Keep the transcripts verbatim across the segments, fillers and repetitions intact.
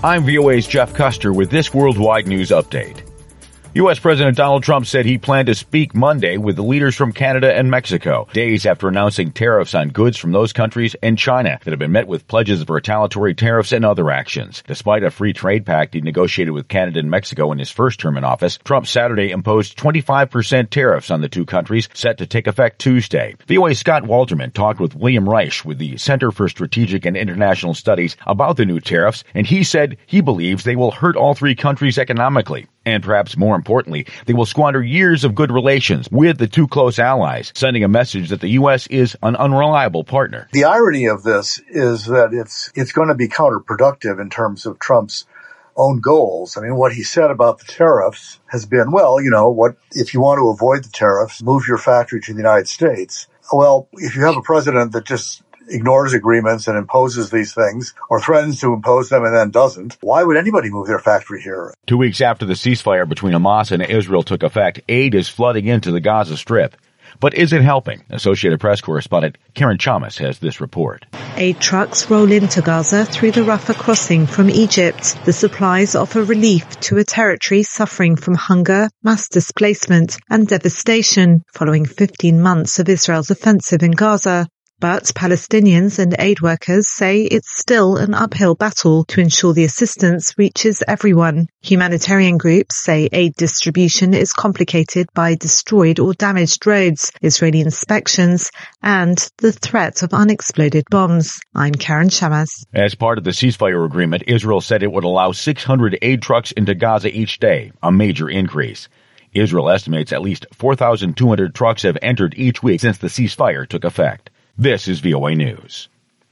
I'm V O A's Jeff Custer with this Worldwide News Update. U S. President Donald Trump said he planned to speak Monday with the leaders from Canada and Mexico, days after announcing tariffs on goods from those countries and China that have been met with pledges of retaliatory tariffs and other actions. Despite a free trade pact he negotiated with Canada and Mexico in his first term in office, Trump Saturday imposed twenty-five percent tariffs on the two countries, set to take effect Tuesday. V O A's Scott Walterman talked with William Reich with the Center for Strategic and International Studies about the new tariffs, and he said he believes they will hurt all three countries economically. And perhaps more importantly, they will squander years of good relations with the two close allies, sending a message that the U S is an unreliable partner. The irony of this is that it's it's going to be counterproductive in terms of Trump's own goals. I mean, what he said about the tariffs has been, well, you know, what if you want to avoid the tariffs, move your factory to the United States. Well, if you have a president that just ignores agreements and imposes these things or threatens to impose them and then doesn't, why would anybody move their factory here? Two weeks after the ceasefire between Hamas and Israel took effect, aid is flooding into the Gaza Strip. But is it helping? Associated Press correspondent Karen Chamas has this report. Aid trucks roll into Gaza through the Rafah crossing from Egypt. The supplies offer relief to a territory suffering from hunger, mass displacement and devastation following fifteen months of Israel's offensive in Gaza. But Palestinians and aid workers say it's still an uphill battle to ensure the assistance reaches everyone. Humanitarian groups say aid distribution is complicated by destroyed or damaged roads, Israeli inspections, and the threat of unexploded bombs. I'm Karen Chamas. As part of the ceasefire agreement, Israel said it would allow six hundred aid trucks into Gaza each day, a major increase. Israel estimates at least four thousand two hundred trucks have entered each week since the ceasefire took effect. This is V O A News.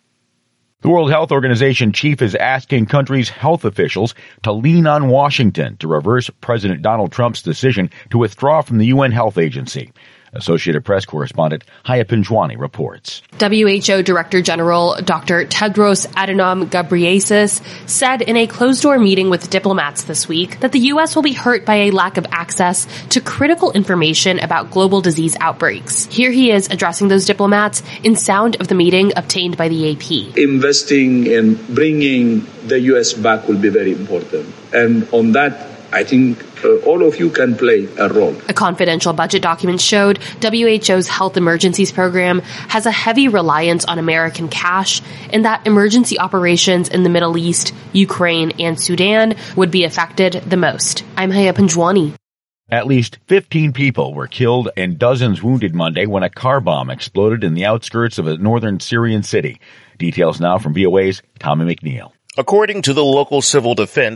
The World Health Organization chief is asking countries' health officials to lean on Washington to reverse President Donald Trump's decision to withdraw from the U N Health Agency. Associated Press correspondent Haya Pinjwani reports. W H O Director General Doctor Tedros Adhanom Ghebreyesus said in a closed-door meeting with diplomats this week that the U S will be hurt by a lack of access to critical information about global disease outbreaks. Here he is addressing those diplomats in sound of the meeting obtained by the A P. Investing in bringing the U S back will be very important. And on that, I think uh, all of you can play a role. A confidential budget document showed W H O's Health Emergencies Program has a heavy reliance on American cash and that emergency operations in the Middle East, Ukraine, and Sudan would be affected the most. I'm Haya Pinjwani. At least fifteen people were killed and dozens wounded Monday when a car bomb exploded in the outskirts of a northern Syrian city. Details now from V O A's Tommy McNeil. According to the local civil defense,